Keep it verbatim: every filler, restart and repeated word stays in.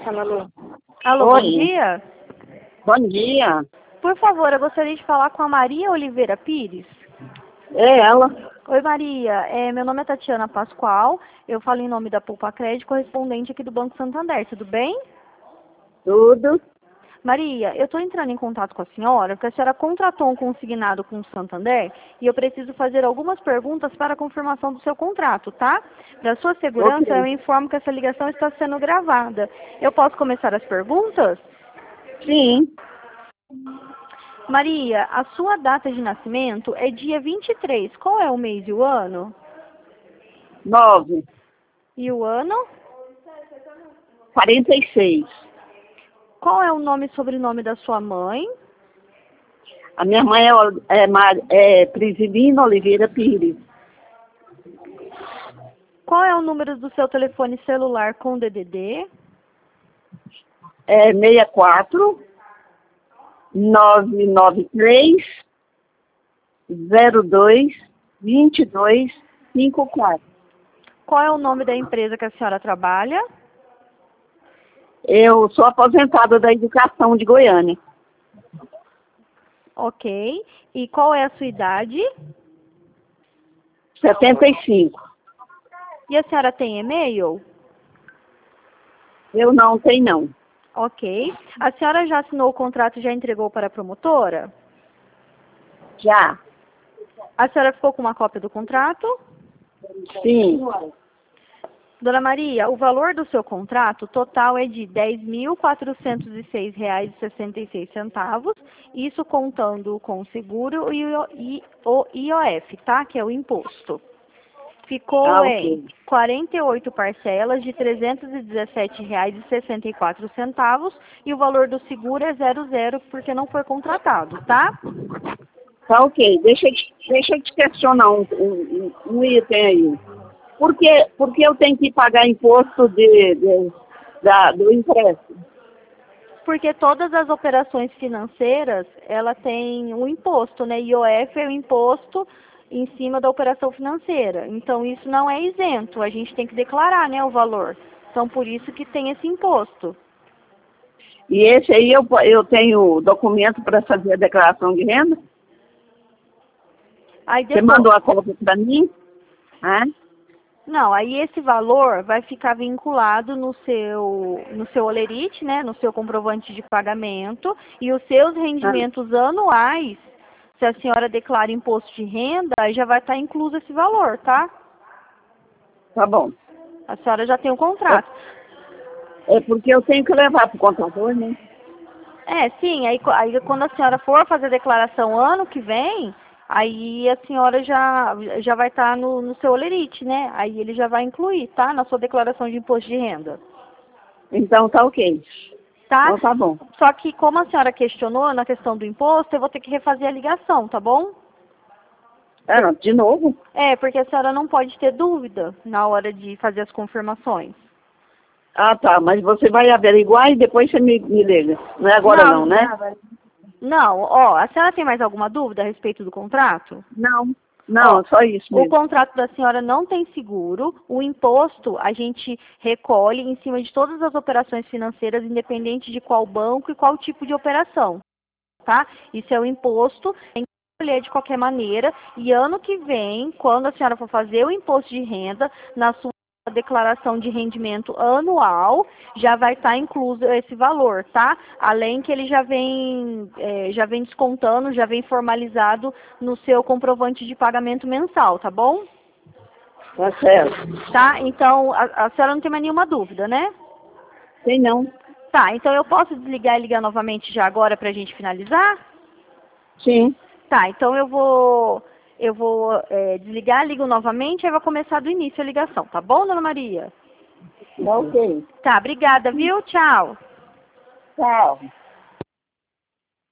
Alô, Alô, Oi. bom dia. Bom dia. Por favor, eu gostaria de falar com a Maria Oliveira Pires. É ela? Oi, Maria. É, meu nome é Tatiana Pascoal. Eu falo em nome da Poupa Crédito, correspondente aqui do Banco Santander. Tudo bem? Tudo. Maria, eu estou entrando em contato com a senhora porque a senhora contratou um consignado com o Santander e eu preciso fazer algumas perguntas para a confirmação do seu contrato, tá? Para sua segurança, Ok. eu informo que essa ligação está sendo gravada. Eu posso começar as perguntas? Sim. Maria, a sua data de nascimento é dia vinte e três. Qual é o mês e o ano? Nove. E o ano? Quarenta e seis. Qual é o nome e sobrenome da sua mãe? A minha mãe é, Ol- é, Mar- é Prisilina Oliveira Pires. Qual é o número do seu telefone celular com D D D? É seis quatro nove nove três zero dois dois dois cinco quatro. Qual é o nome da empresa que a senhora trabalha? Eu sou aposentada da educação de Goiânia. Ok. E qual é a sua idade? setenta e cinco. E a senhora tem e-mail? Eu não tenho não. Ok. A senhora já assinou o contrato e já entregou para a promotora? Já. A senhora ficou com uma cópia do contrato? Sim. Dona Maria, o valor do seu contrato total é de dez mil quatrocentos e seis reais e sessenta e seis centavos, isso contando com o seguro e o I- o I O F, tá? Que é o imposto. Ficou Ah, em ok. quarenta e oito parcelas de trezentos e dezessete reais e sessenta e quatro centavos e o valor do seguro é zero zero porque não foi contratado, tá? Tá ok. Deixa eu te, deixa eu te questionar um, um, um um item aí. Por que, por que eu tenho que pagar imposto de, de- da, do empréstimo? Porque todas as operações financeiras, ela tem um imposto, né? I O F é o imposto em cima da operação financeira. Então, isso não é isento. A gente tem que declarar, né, o valor. Então, por isso que tem esse imposto. E esse aí eu, po- eu tenho documento para fazer a declaração de renda? Aí Você depois... manda uma cópia para mim? Ah, Não, aí esse valor vai ficar vinculado no seu, no seu olerite, né, no seu comprovante de pagamento, e os seus ah, rendimentos anuais, se a senhora declara imposto de renda, aí já vai estar incluso esse valor, tá? tá bom. A senhora já tem o contrato. É, é porque eu tenho que levar para o contador, né? É, sim, aí, co- aí quando a senhora for fazer a declaração ano que vem, aí a senhora já, já vai estar no, no seu olerite, né? Aí ele já vai incluir, tá? Na sua declaração de imposto de renda. Então tá ok. Tá? Então tá bom. Só que como a senhora questionou na questão do imposto, eu vou ter que refazer a ligação, tá bom? Ah, não, de novo? É, porque a senhora não pode ter dúvida na hora de fazer as confirmações. Ah, tá. Mas você vai averiguar e depois você me, me liga. Não é agora Não, não, né? não, ó, a senhora tem mais alguma dúvida a respeito do contrato? Não. Ó, Não, só isso o mesmo. contrato da senhora não tem seguro, o imposto a gente recolhe em cima de todas as operações financeiras, independente de qual banco e qual tipo de operação, tá? Isso é o imposto, tem que recolher de qualquer maneira, e ano que vem, quando a senhora for fazer o imposto de renda, na sua declaração de rendimento anual, já vai estar incluso esse valor, tá? Além que ele já vem, é, já vem descontando, já vem formalizado no seu comprovante de pagamento mensal, tá bom? Tá certo. Tá? Então, a, a senhora não tem mais nenhuma dúvida, né? Tem não. Tá, então eu posso desligar e ligar novamente já agora pra gente finalizar? Sim. Tá, então eu vou, eu vou é, desligar, ligo novamente, aí vai começar do início a ligação, tá bom, dona Maria? Tá ok. Tá, obrigada, viu? Tchau. Tchau.